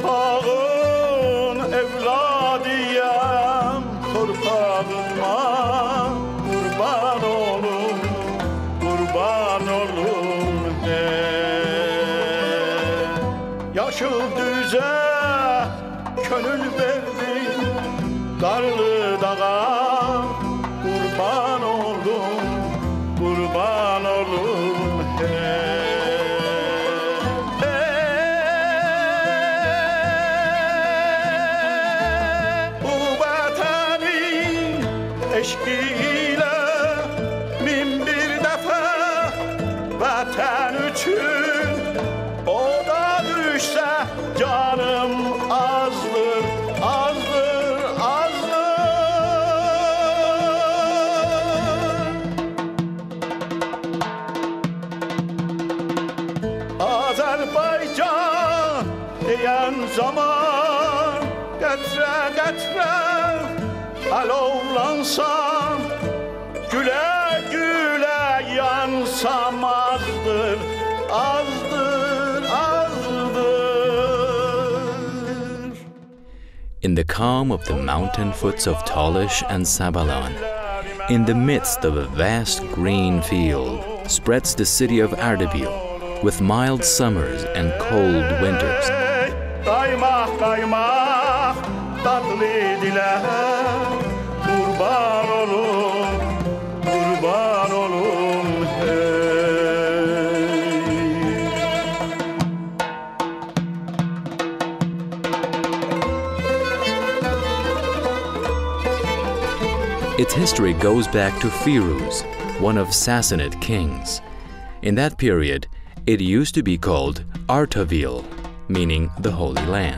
torpağın evladıyam, torpağıma kurban olum, kurban olum de. Yaşıl düze könül verdim, karlı dağa kurban olum, kurban olum he. Eşkiyle min bir defa vatan üçün, o da düşse canım azdır, azdır, azdır. Azerbaycan diyen zaman getre getre alovlansam, güle güle yansam azdır, azdır, azdır. In the calm of the mountain foots of Talish and Sabalan, in the midst of a vast green field, spreads the city of Ardabil, with mild summers and cold winters. Kaymak kaymak tatlı dile, kurban olum, kurban olum hey. Its history goes back to Firuz, one of Sassanid kings. In that period, it used to be called Artavil, meaning the Holy Land.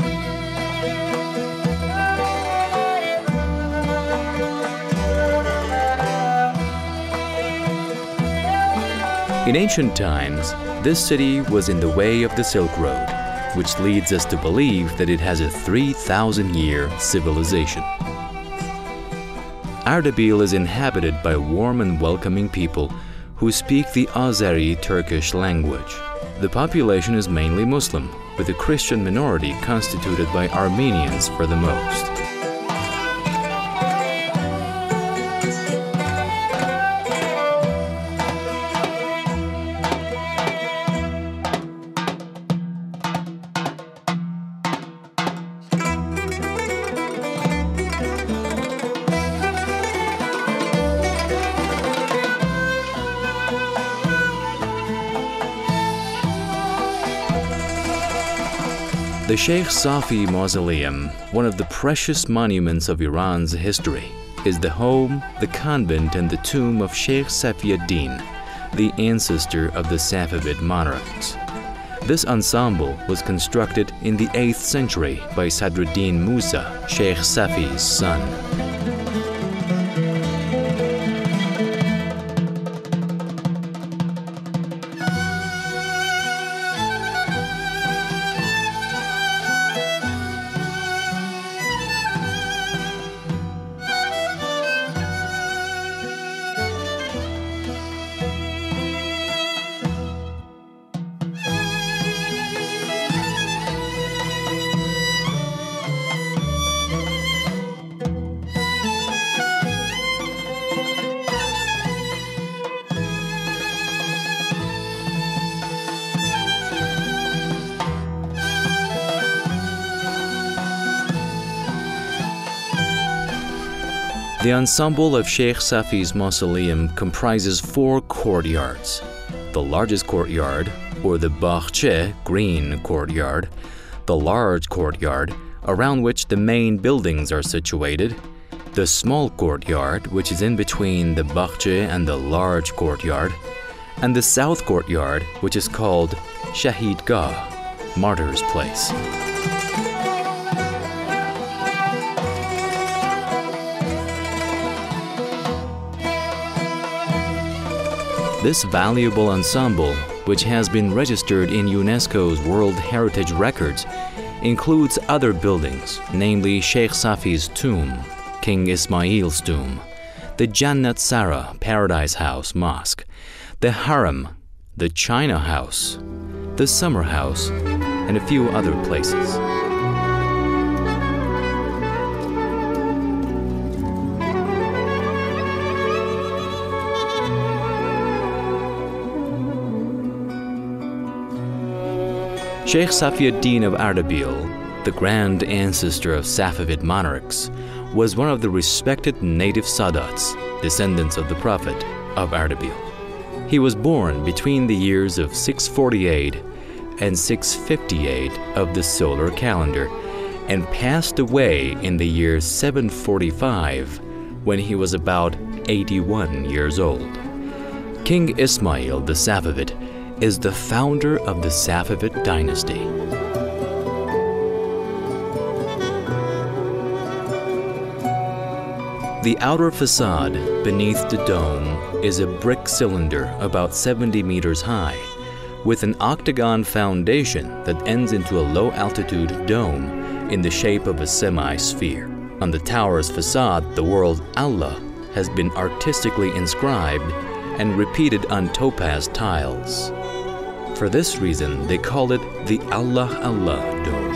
In ancient times, this city was in the way of the Silk Road, which leads us to believe that it has a 3,000-year civilization. Ardabil is inhabited by warm and welcoming people who speak the Azeri Turkish language. The population is mainly Muslim, with a Christian minority constituted by Armenians for the most. The Sheikh Safi Mausoleum, one of the precious monuments of Iran's history, is the home, the convent, and the tomb of Sheikh Safiuddin, the ancestor of the Safavid monarchs. This ensemble was constructed in the 8th century by Sadruddin Musa, Sheikh Safi's son. The ensemble of Sheikh Safi's mausoleum comprises 4 courtyards. The largest courtyard, or the Bakhche Green Courtyard, the large courtyard, around which the main buildings are situated, the small courtyard, which is in between the Bakhche and the large courtyard, and the south courtyard, which is called Shahid Gah, Martyr's Place. This valuable ensemble, which has been registered in UNESCO's World Heritage Records, includes other buildings, namely Sheikh Safi's tomb, King Ismail's tomb, the Jannat Sara Paradise House Mosque, the Haram, the China House, the Summer House, and a few other places. Sheikh Safiuddin of Ardabil, the grand ancestor of Safavid monarchs, was one of the respected native Sadats, descendants of the Prophet, of Ardabil. He was born between the years of 648 and 658 of the solar calendar and passed away in the year 745 when he was about 81 years old. King Ismail the Safavid is the founder of the Safavid dynasty. The outer facade beneath the dome is a brick cylinder about 70 meters high, with an octagon foundation that ends into a low-altitude dome in the shape of a semi-sphere. On the tower's facade, the word Allah has been artistically inscribed and repeated on topaz tiles. For this reason, they call it the Allah Allah Dome.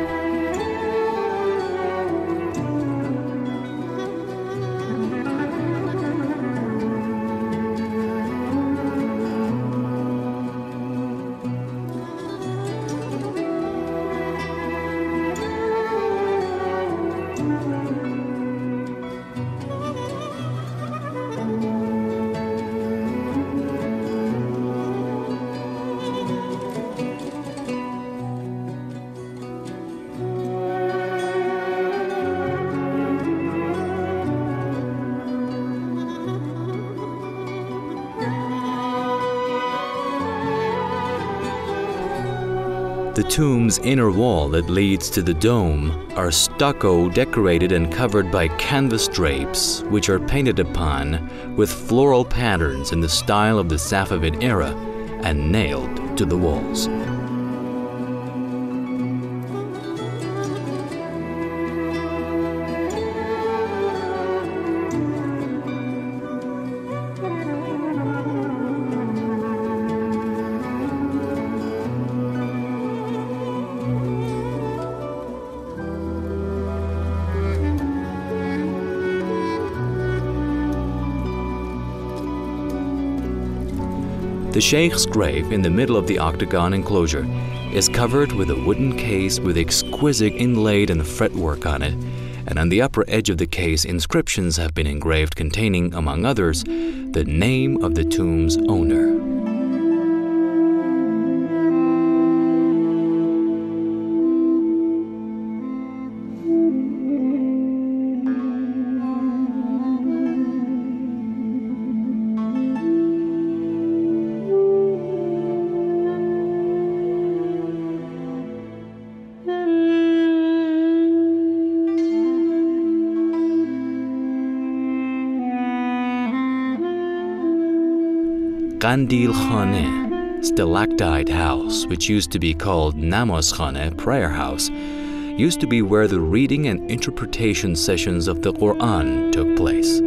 The tomb's inner wall that leads to the dome are stucco decorated and covered by canvas drapes, which are painted upon with floral patterns in the style of the Safavid era and nailed to the walls. The Sheikh's grave in the middle of the octagon enclosure is covered with a wooden case with exquisite inlaid and fretwork on it, and on the upper edge of the case inscriptions have been engraved containing, among others, the name of the tomb's owner. Qandil Khane, stalactite house, which used to be called Namaz Khane, prayer house, used to be where the reading and interpretation sessions of the Quran took place.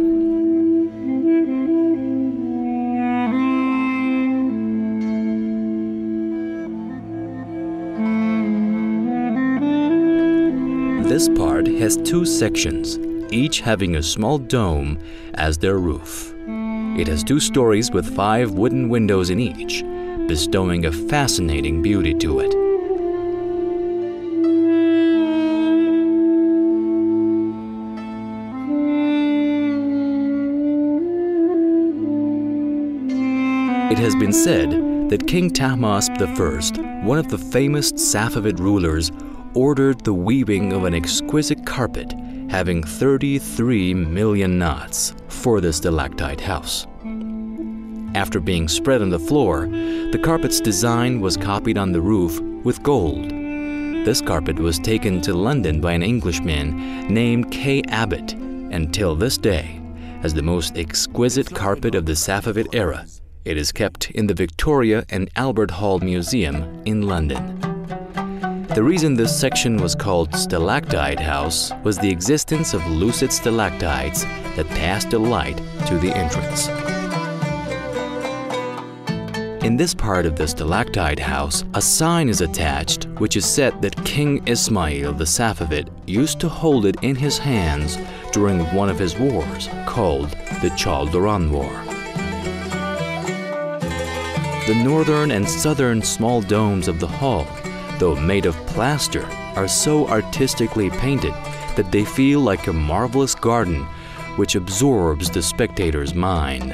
This part has two sections, each having a small dome as their roof. It has 2 stories with 5 wooden windows in each, bestowing a fascinating beauty to it. It has been said that King Tahmasp I, one of the famous Safavid rulers, ordered the weaving of an exquisite carpet having 33 million knots for the stalactite house. After being spread on the floor, the carpet's design was copied on the roof with gold. This carpet was taken to London by an Englishman named K. Abbott, and till this day, as the most exquisite carpet of the Safavid era, it is kept in the Victoria and Albert Hall Museum in London. The reason this section was called Stalactite House was the existence of lucid stalactites that passed a light to the entrance. In this part of the Stalactite House, a sign is attached which is said that King Ismail the Safavid used to hold it in his hands during one of his wars called the Chaldoran War. The northern and southern small domes of the hall, though made of plaster, are so artistically painted that they feel like a marvelous garden which absorbs the spectator's mind.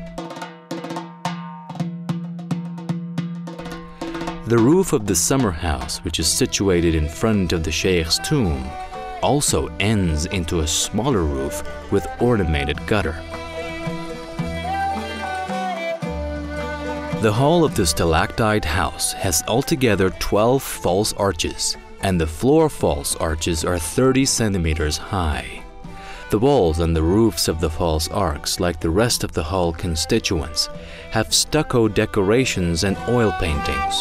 The roof of the summer house, which is situated in front of the Sheikh's tomb, also ends into a smaller roof with ornamented gutter. The hall of the stalactite house has altogether 12 false arches, and the floor false arches are 30 centimeters high. The walls and the roofs of the false arcs, like the rest of the hall constituents, have stucco decorations and oil paintings.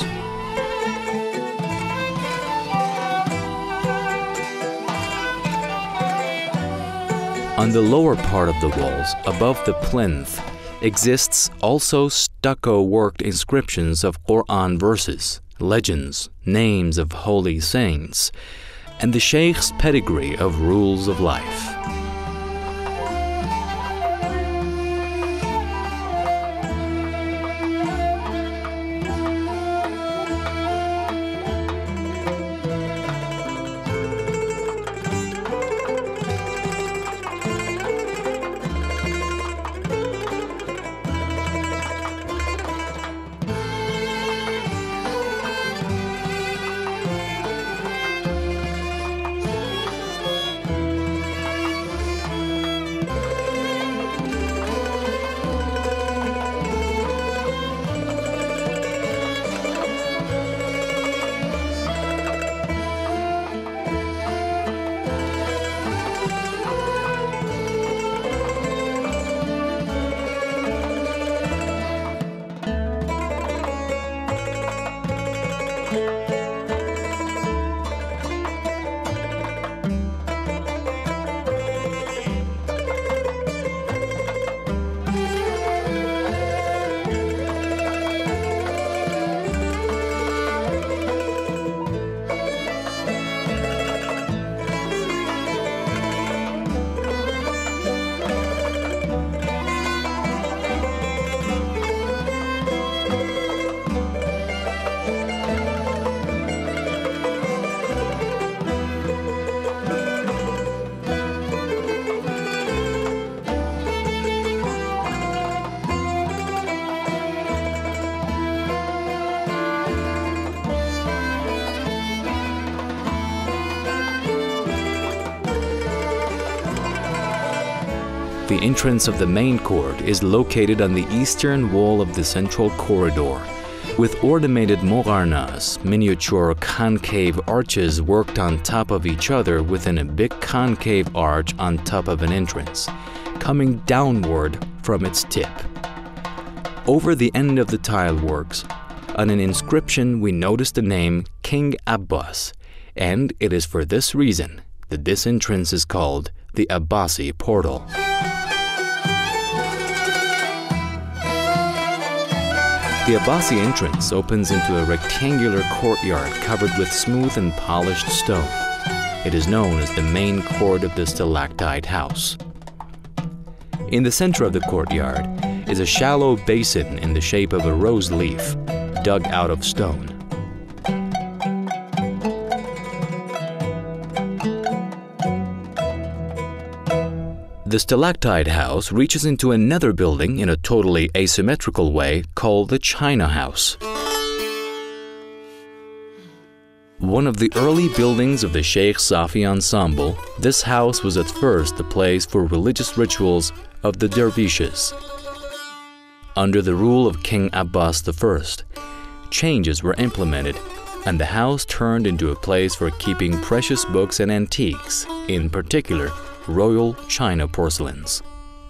On the lower part of the walls, above the plinth, exists also stucco-worked inscriptions of Quran verses, legends, names of holy saints, and the Sheikh's pedigree of rules of life. The entrance of the main court is located on the eastern wall of the central corridor, with ornamented mogarnas, miniature concave arches worked on top of each other within a big concave arch on top of an entrance, coming downward from its tip. Over the end of the tile works, on an inscription we notice the name King Abbas, and it is for this reason that this entrance is called the Abbasi Portal. The Abbasi entrance opens into a rectangular courtyard covered with smooth and polished stone. It is known as the main court of the stalactite house. In the center of the courtyard is a shallow basin in the shape of a rose leaf, dug out of stone. The stalactite house reaches into another building in a totally asymmetrical way called the China House. One of the early buildings of the Sheikh Safi ensemble, this house was at first the place for religious rituals of the dervishes. Under the rule of King Abbas I, changes were implemented, and the house turned into a place for keeping precious books and antiques, in particular, royal china porcelains.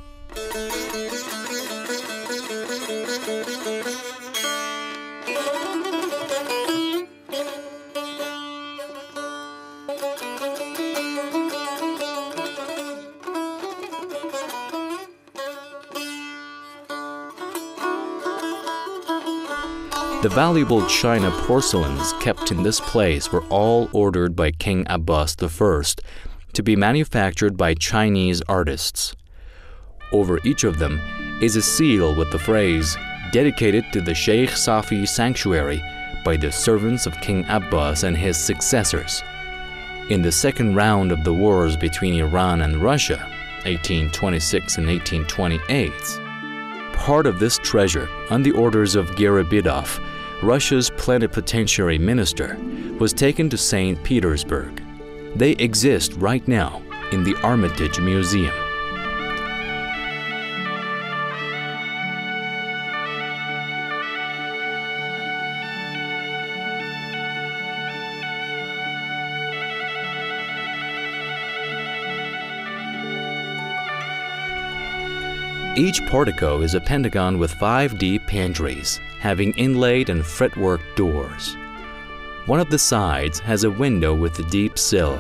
The valuable china porcelains kept in this place were all ordered by King Abbas I to be manufactured by Chinese artists. Over each of them is a seal with the phrase, dedicated to the Sheikh Safi sanctuary by the servants of King Abbas and his successors. In the second round of the wars between Iran and Russia, 1826 and 1828, part of this treasure, on the orders of Garibidov, Russia's plenipotentiary minister, was taken to St. Petersburg. They exist right now in the Armitage Museum. Each portico is a pentagon with 5 deep pantries, having inlaid and fretwork doors. One of the sides has a window with a deep sill.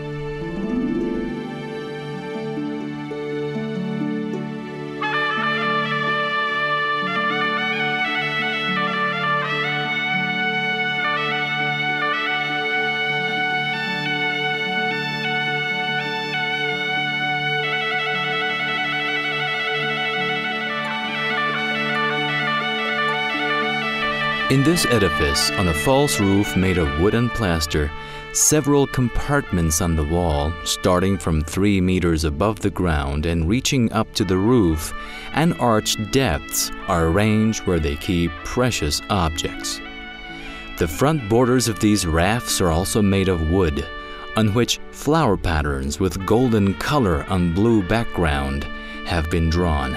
In this edifice, on a false roof made of wood and plaster, several compartments on the wall, starting from 3 meters above the ground and reaching up to the roof, and arched depths are arranged where they keep precious objects. The front borders of these rafts are also made of wood, on which flower patterns with golden color on blue background have been drawn.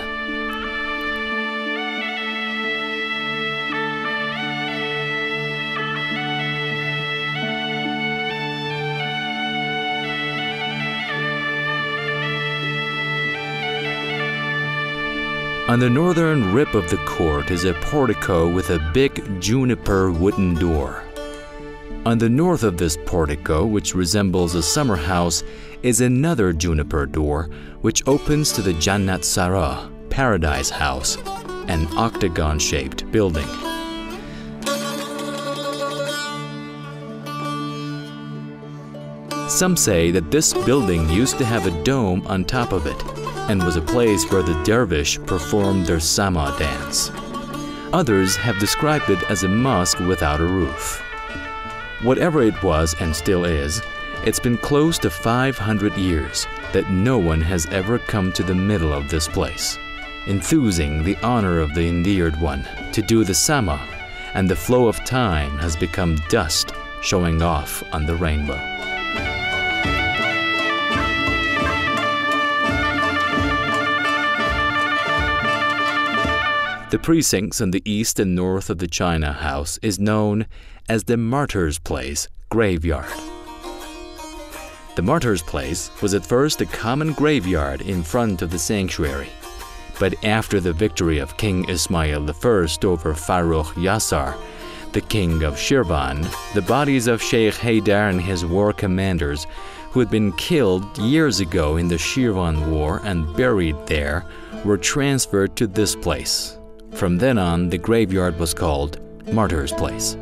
On the northern rib of the court is a portico with a big juniper wooden door. On the north of this portico, which resembles a summer house, is another juniper door which opens to the Jannat Sarah, Paradise House, an octagon-shaped building. Some say that this building used to have a dome on top of it, and was a place where the dervish performed their Sama dance. Others have described it as a mosque without a roof. Whatever it was and still is, it's been close to 500 years that no one has ever come to the middle of this place, enthusing the honor of the endeared one to do the Sama, and the flow of time has become dust showing off on the rainbow. The precincts on the east and north of the China House is known as the Martyrs' Place Graveyard. The Martyrs' Place was at first a common graveyard in front of the sanctuary, but after the victory of King Ismail I over Farrukh Yassar, the king of Shirvan, the bodies of Sheikh Haydar and his war commanders, who had been killed years ago in the Shirvan War and buried there, were transferred to this place. From then on, the graveyard was called Martyrs' Place.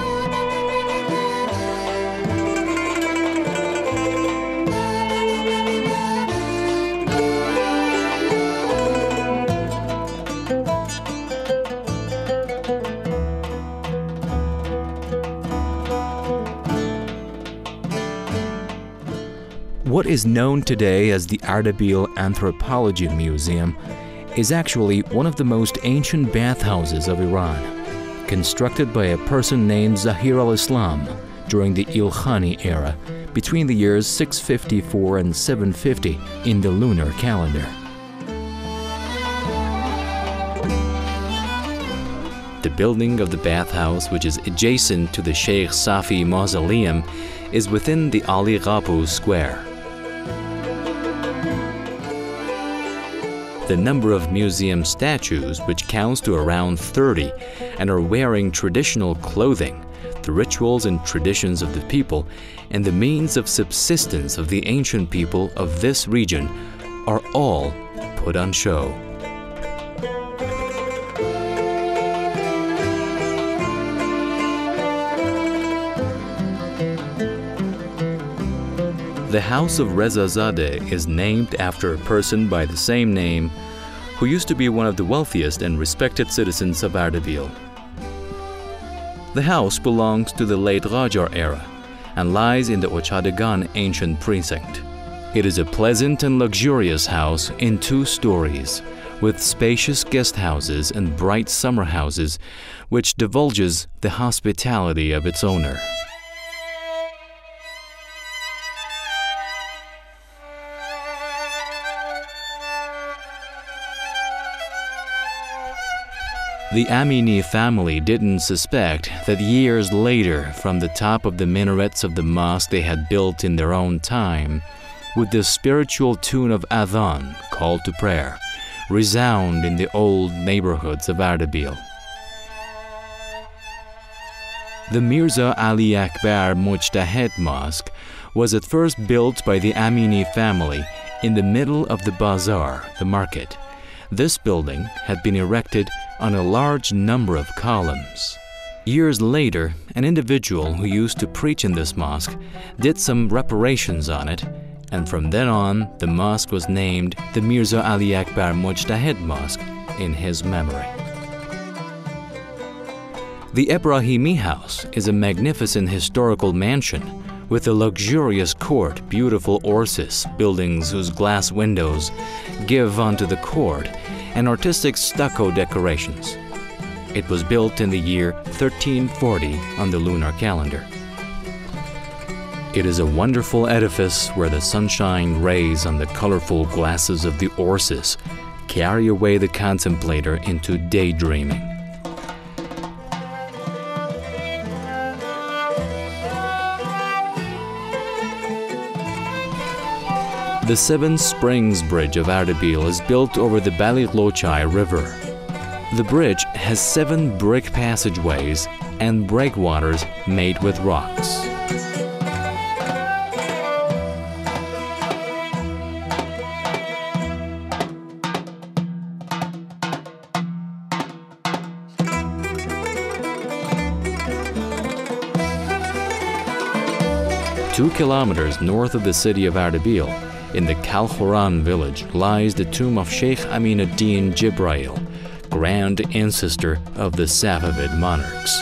What is known today as the Ardabil Anthropology Museum is actually one of the most ancient bathhouses of Iran, constructed by a person named Zahir al-Islam during the Ilkhani era between the years 654 and 750 in the lunar calendar. The building of the bathhouse, which is adjacent to the Sheikh Safi Mausoleum, is within the Ali Ghapu Square. The number of museum statues, which counts to around 30, and are wearing traditional clothing, the rituals and traditions of the people, and the means of subsistence of the ancient people of this region are all put on show. The House of Rezazadeh is named after a person by the same name who used to be one of the wealthiest and respected citizens of Ardabil. The house belongs to the late Qajar era and lies in the Ochadegan ancient precinct. It is a pleasant and luxurious house in 2 stories, with spacious guest houses and bright summer houses, which divulges the hospitality of its owner. The Amini family didn't suspect that years later, from the top of the minarets of the mosque they had built in their own time, would the spiritual tune of Adhan, call to prayer, resound in the old neighborhoods of Ardabil. The Mirza Ali Akbar Mujtahid Mosque was at first built by the Amini family in the middle of the bazaar, the market. This building had been erected on a large number of columns. Years later, an individual who used to preach in this mosque did some reparations on it, and from then on, the mosque was named the Mirza Ali Akbar Mujtahid Mosque in his memory. The Ebrahimi House is a magnificent historical mansion with a luxurious court, beautiful orsis, buildings whose glass windows give onto the court, and artistic stucco decorations. It was built in the year 1340 on the lunar calendar. It is a wonderful edifice where the sunshine rays on the colorful glasses of the orsis carry away the contemplator into daydreaming. The Seven Springs Bridge of Ardabil is built over the Baliglochai River. The bridge has 7 brick passageways and breakwaters made with rocks. Two kilometers north of the city of Ardabil, in the Kalkhoran village, lies the tomb of Sheikh Aminuddin Jibrail, grand ancestor of the Safavid monarchs.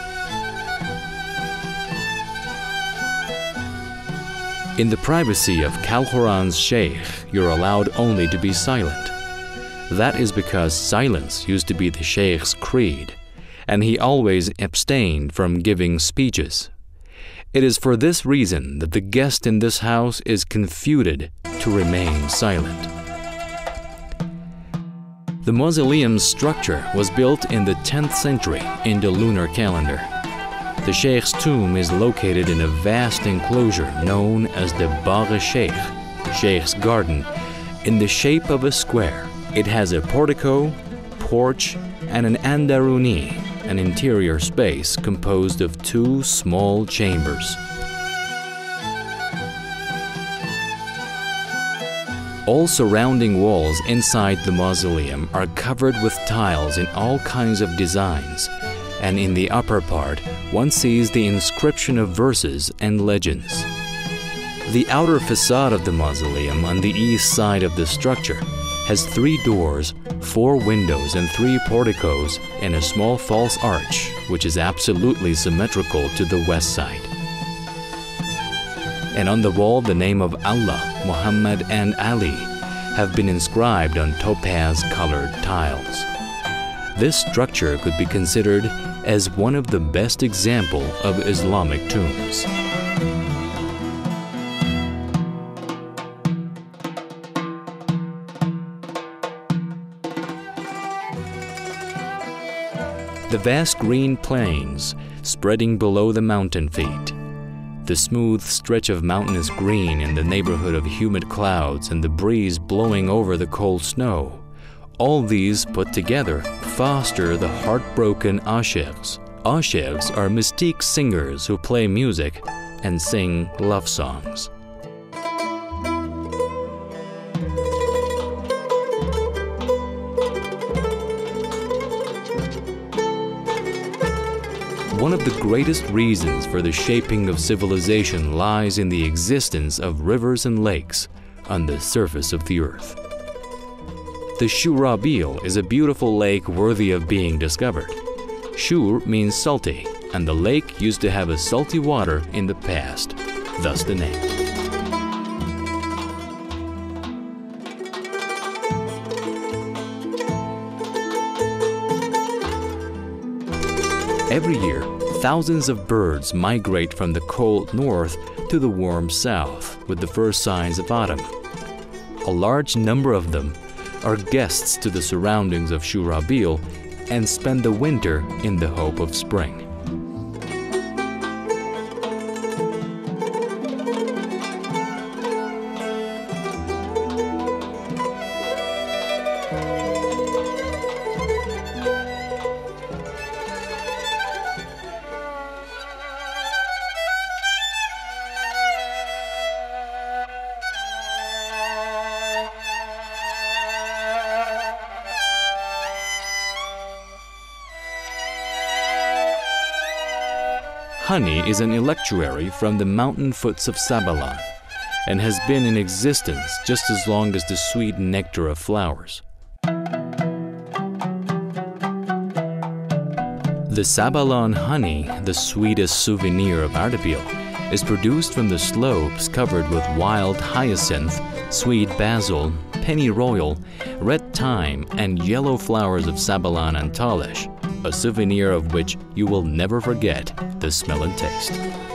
In the privacy of Kalkhoran's sheikh, you're allowed only to be silent. That is because silence used to be the sheikh's creed, and he always abstained from giving speeches. It is for this reason that the guest in this house is confuted to remain silent. The mausoleum's structure was built in the 10th century in the lunar calendar. The Sheikh's tomb is located in a vast enclosure known as the Bagh-e-Sheikh, Sheikh's garden, in the shape of a square. It has a portico, porch, and an andaruni, an interior space composed of 2 small chambers. All surrounding walls inside the mausoleum are covered with tiles in all kinds of designs, and in the upper part, one sees the inscription of verses and legends. The outer facade of the mausoleum on the east side of the structure has 3 doors, 4 windows, and 3 porticos, and a small false arch, which is absolutely symmetrical to the west side. And on the wall, the name of Allah, Muhammad, and Ali have been inscribed on topaz-colored tiles. This structure could be considered as one of the best examples of Islamic tombs. The vast green plains spreading below the mountain feet, the smooth stretch of mountainous green in the neighborhood of humid clouds and the breeze blowing over the cold snow, all these put together foster the heartbroken ashiqs. Ashiqs are mystique singers who play music and sing love songs. One of the greatest reasons for the shaping of civilization lies in the existence of rivers and lakes on the surface of the earth. The Shurabil is a beautiful lake worthy of being discovered. Shur means salty, and the lake used to have a salty water in the past, thus the name. Every year, thousands of birds migrate from the cold north to the warm south with the first signs of autumn. A large number of them are guests to the surroundings of Shurabil and spend the winter in the hope of spring. Honey is an electuary from the mountain foots of Sabalan and has been in existence just as long as the sweet nectar of flowers. The Sabalan honey, the sweetest souvenir of Ardabil, is produced from the slopes covered with wild hyacinth, sweet basil, pennyroyal, red thyme, and yellow flowers of Sabalan and Talish, a souvenir of which you will never forget the smell and taste.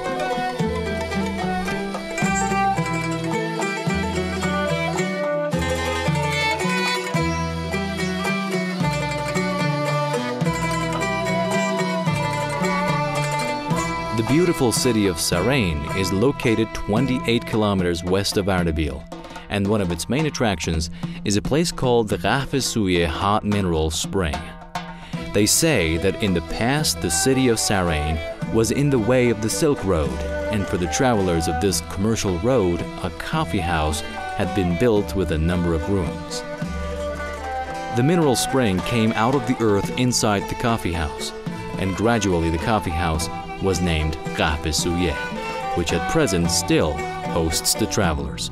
The beautiful city of Sarain is located 28 kilometers west of Ardabil, and one of its main attractions is a place called the Rafisuye Hot Mineral Spring. They say that in the past the city of Sarain was in the way of the Silk Road, and for the travelers of this commercial road, a coffee house had been built with a number of rooms. The mineral spring came out of the earth inside the coffee house, and gradually the coffee house was named Rafisuye, which at present still hosts the travelers.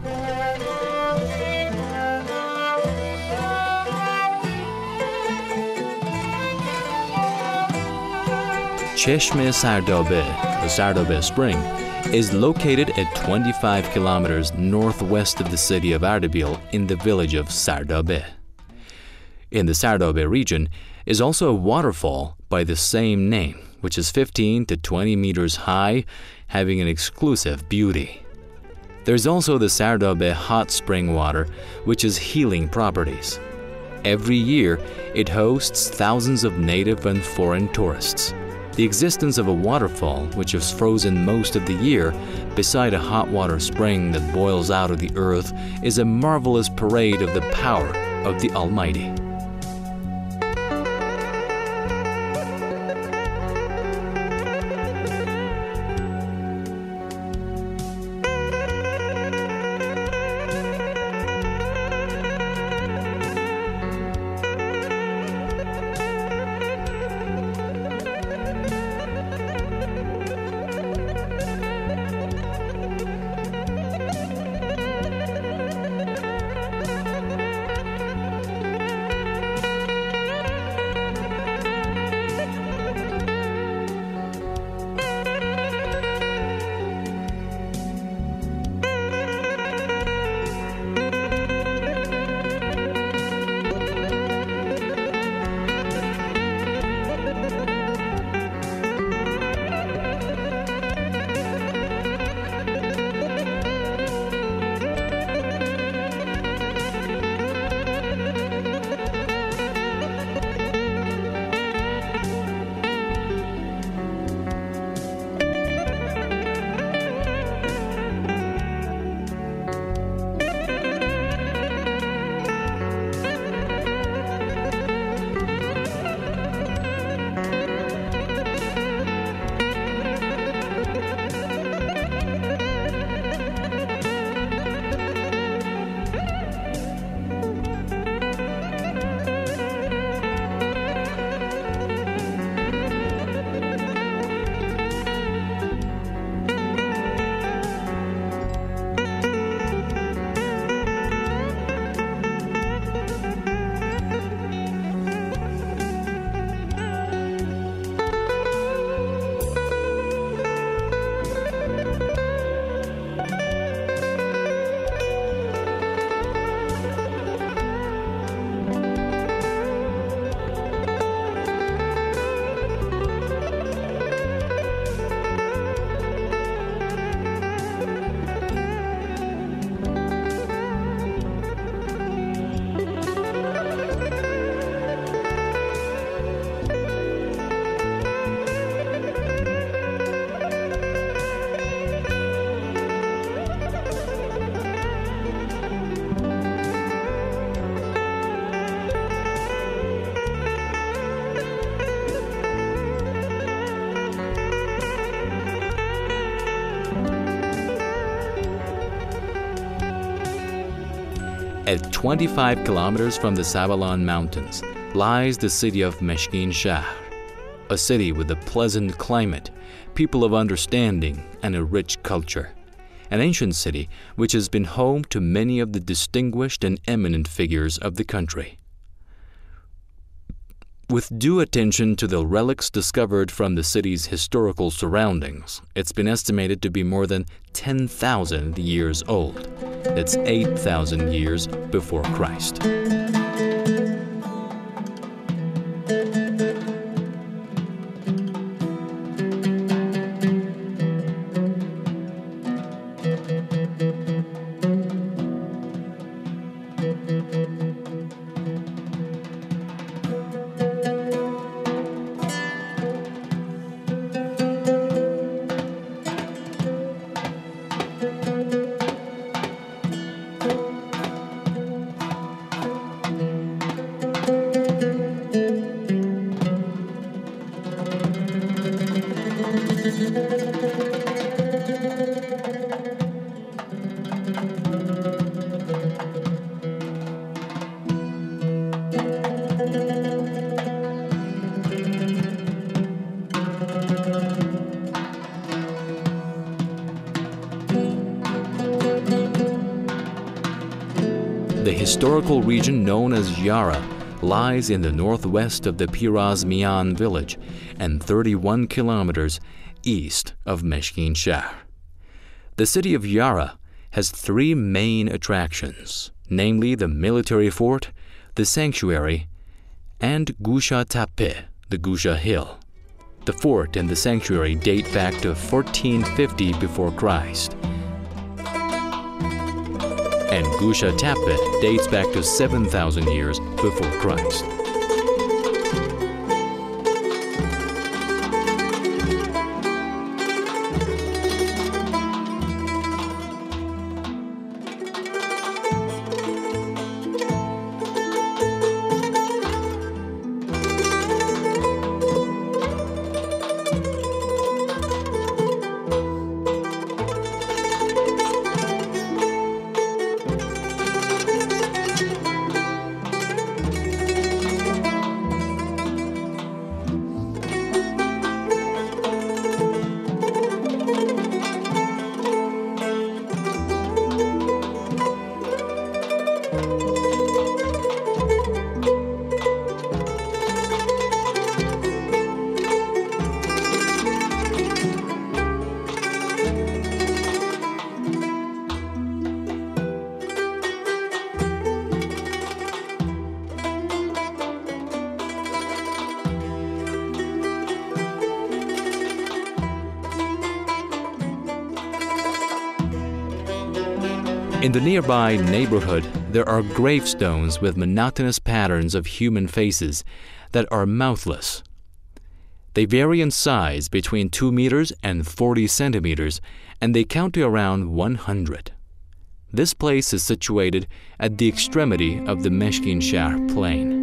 Cheshme Sardobe, the Sardobe Spring, is located at 25 kilometers northwest of the city of Ardabil in the village of Sardobe. In the Sardobe region is also a waterfall by the same name, which is 15 to 20 meters high, having an exclusive beauty. There's also the Sardobe hot spring water, which has healing properties. Every year, it hosts thousands of native and foreign tourists. The existence of a waterfall, which is frozen most of the year, beside a hot water spring that boils out of the earth, is a marvelous parade of the power of the Almighty. At 25 kilometers from the Sabalon Mountains lies the city of Meshkin Shahr, a city with a pleasant climate, people of understanding, and a rich culture. An ancient city which has been home to many of the distinguished and eminent figures of the country. With due attention to the relics discovered from the city's historical surroundings, it's been estimated to be more than 10,000 years old. That's 8,000 years before Christ. The historical region known as Yara lies in the northwest of the Piraz Mian village and 31 kilometers east of Meshkin Shahr. The city of Yara has three main attractions, namely the military fort, the sanctuary, and Gusha Tepe, the Gusha Hill. The fort and the sanctuary date back to 1450 before Christ, and Gusha Tepe dates back to 7,000 years before Christ. In the nearby neighborhood, there are gravestones with monotonous patterns of human faces that are mouthless. They vary in size between 2 meters and 40 centimeters, and they count to around 100. This place is situated at the extremity of the Meshkin Shahr plain.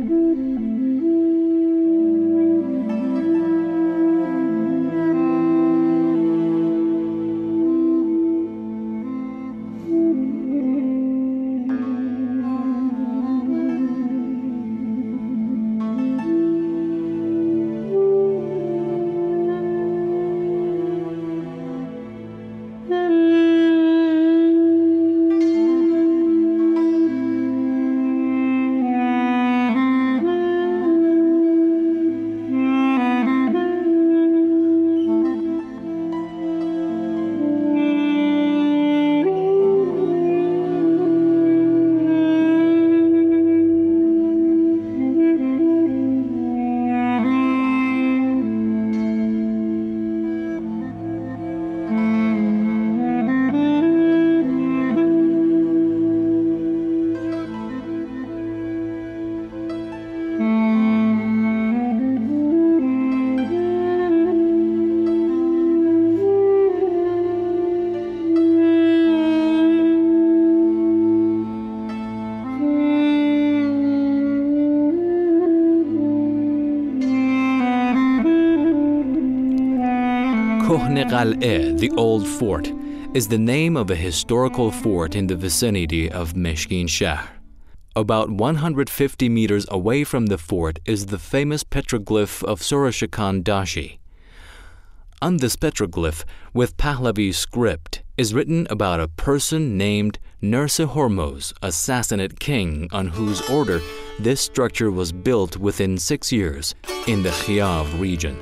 Kohne Qal'eh, the Old Fort, is the name of a historical fort in the vicinity of Meshkin Shahr. About 150 meters away from the fort is the famous petroglyph of Soroshakan Dashi. On this petroglyph, with Pahlavi script, is written about a person named Nurse Hormuz, a Sassanid king on whose order this structure was built within 6 years in the Khiav region.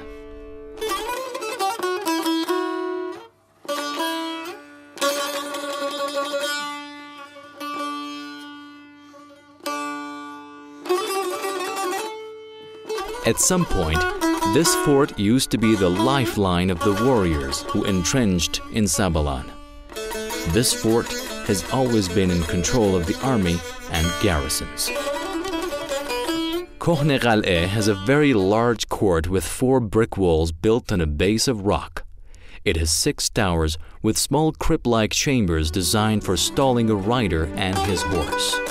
At some point, this fort used to be the lifeline of the warriors who entrenched in Sabalan. This fort has always been in control of the army and garrisons. Kohne Qal'eh has a very large court with 4 brick walls built on a base of rock. It has 6 towers with small crypt-like chambers designed for stalling a rider and his horse.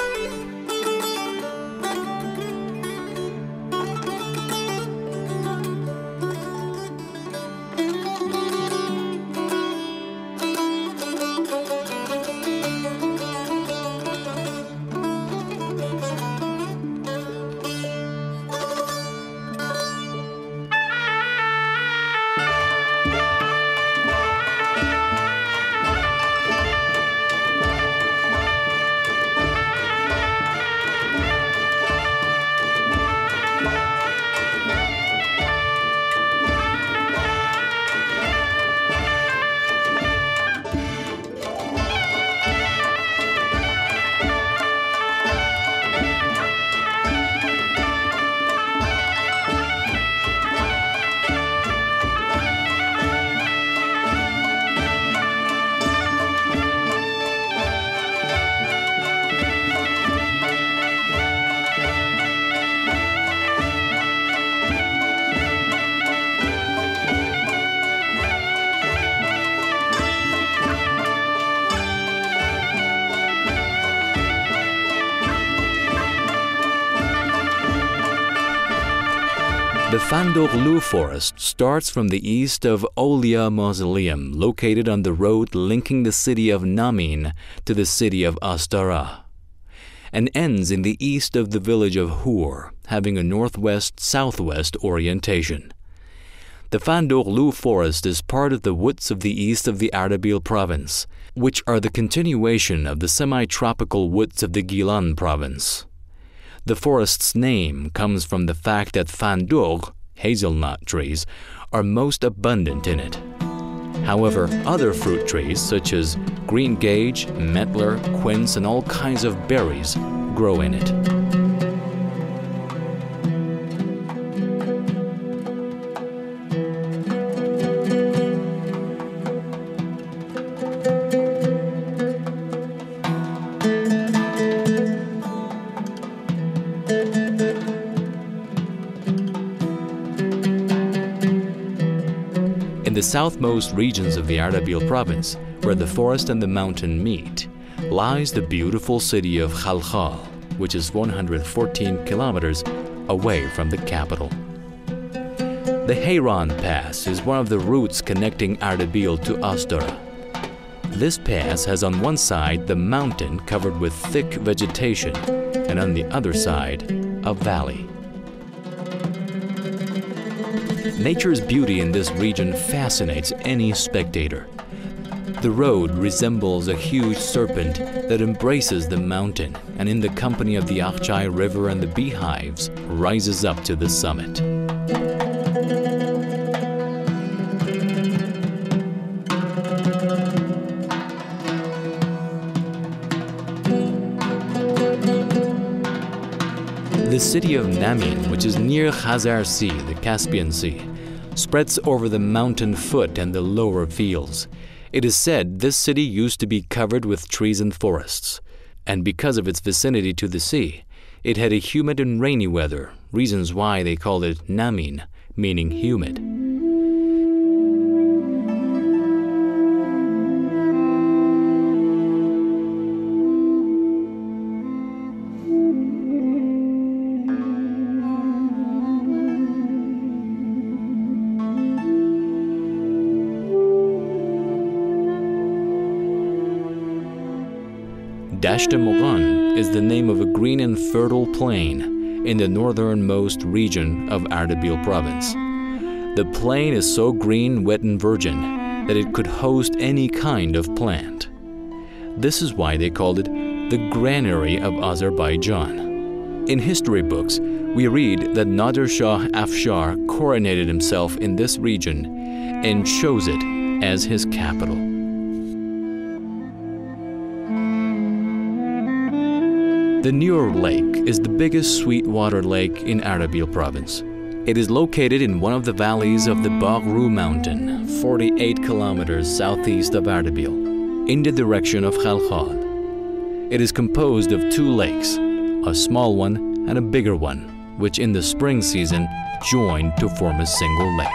The Fandoglu forest starts from the east of Olia Mausoleum, located on the road linking the city of Namin to the city of Astara, and ends in the east of the village of Hur, having a northwest-southwest orientation. The Fandoglu forest is part of the woods of the east of the Ardabil province, which are the continuation of the semi-tropical woods of the Gilan province. The forest's name comes from the fact that fandog, hazelnut trees, are most abundant in it. However, other fruit trees such as green gage, medlar, quince, and all kinds of berries grow in it. In the southmost regions of the Ardabil province, where the forest and the mountain meet, lies the beautiful city of Khalkhal, which is 114 kilometers away from the capital. The Hayran Pass is one of the routes connecting Ardabil to Astara. This pass has on one side the mountain covered with thick vegetation, and on the other side, a valley. Nature's beauty in this region fascinates any spectator. The road resembles a huge serpent that embraces the mountain and in the company of the Akhchai River and the beehives rises up to the summit. The city of Namin, which is near Khazar Sea, the Caspian Sea, spreads over the mountain foot and the lower fields. It is said this city used to be covered with trees and forests, and because of its vicinity to the sea, it had a humid and rainy weather, reasons why they called it Namin, meaning humid. Dasht-e Moran is the name of a green and fertile plain in the northernmost region of Ardabil province. The plain is so green, wet, and virgin that it could host any kind of plant. This is why they called it the granary of Azerbaijan. In history books, we read that Nader Shah Afshar coronated himself in this region and chose it as his capital. The Nur Lake is the biggest sweetwater lake in Ardabil province. It is located in one of the valleys of the Baghru mountain, 48 kilometers southeast of Ardabil, in the direction of Khalkhal. It is composed of two lakes, a small one and a bigger one, which in the spring season join to form a single lake.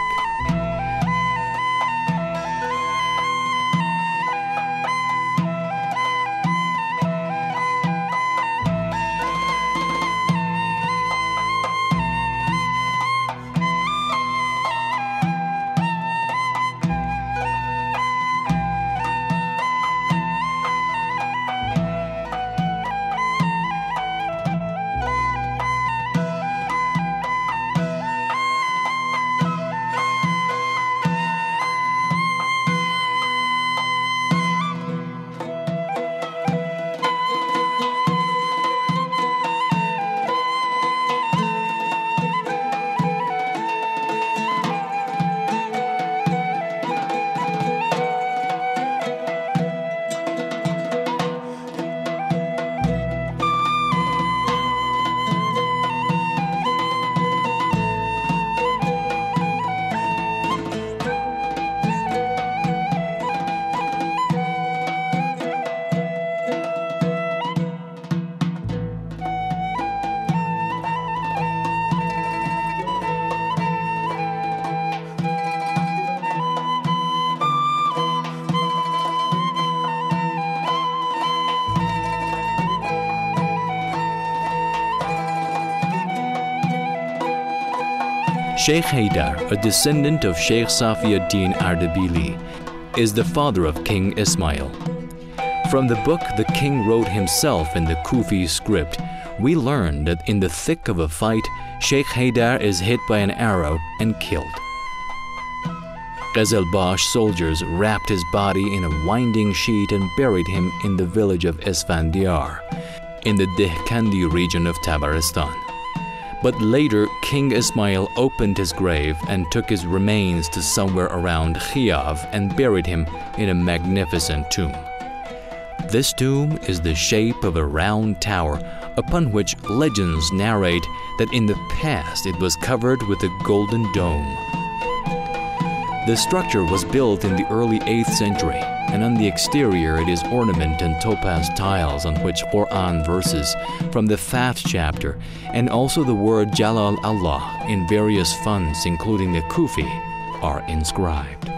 Sheikh Haydar, a descendant of Sheikh Safi ad-Din Ardabili, is the father of King Ismail. From the book the king wrote himself in the Kufi script, we learn that in the thick of a fight, Sheikh Haydar is hit by an arrow and killed. Qazilbash soldiers wrapped his body in a winding sheet and buried him in the village of Esfandiar, in the Dehkandi region of Tabaristan. But later, King Ismail opened his grave and took his remains to somewhere around Khiav and buried him in a magnificent tomb. This tomb is the shape of a round tower upon which legends narrate that in the past it was covered with a golden dome. The structure was built in the early 8th century, and on the exterior it is ornamented in topaz tiles on which Quran verses from the Fath chapter and also the word Jalal Allah in various fonts including the Kufi are inscribed.